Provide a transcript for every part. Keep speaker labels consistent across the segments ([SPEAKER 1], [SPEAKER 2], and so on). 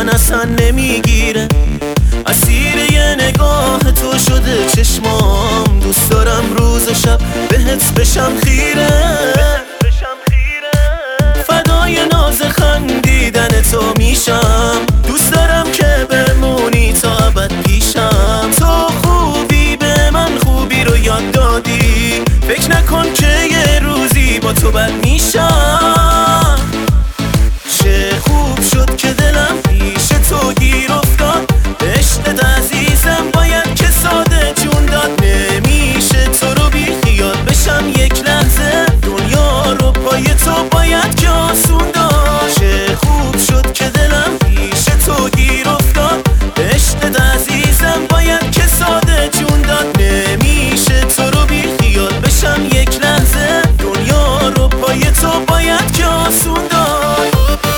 [SPEAKER 1] اصلا نمیگیره. اسیر یه نگاه تو شده چشمام، دوست دارم روز و شب بهت بشم خیره. فدای ناز خندیدن تو میشم، دوست دارم که بمونی تا ابد پیشم. تو خوبی به من خوبی رو یاد دادی، فکر نکن که یه روزی با تو بد میشم. چه خوب شد که دلم پیش تو گیر افتاد، عشقت عزیزم باید که ساده جون داد. نمیشه تو رو بی خیال بشم یک لحظه، دنیا رو پای تو باید که آسون داشت. چه خوب شد که دلم پیش تو گیر افتاد، عشقت عزیزم باید که ساده جون داد. نمیشه تو رو بی خیال بشم یک لحظه، دنیا رو پای تو باید که آسون داشت.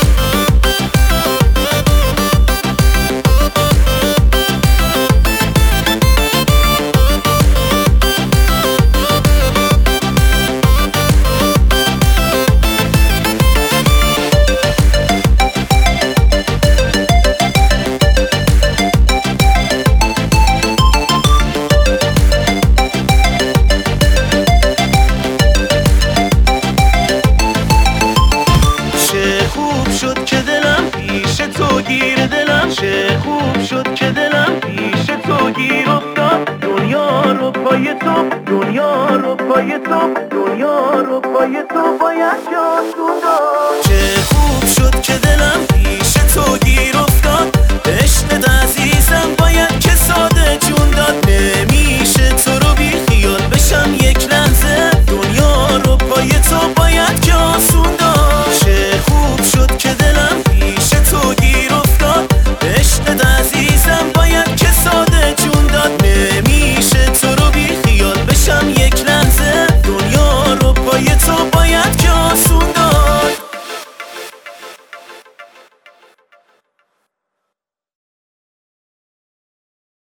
[SPEAKER 1] چه خوب شد که دلم پیش تو گیر افتاد، دنیا رو پای تو، دنیا رو پای تو، دنیا رو پای تو باید که آسون داشت.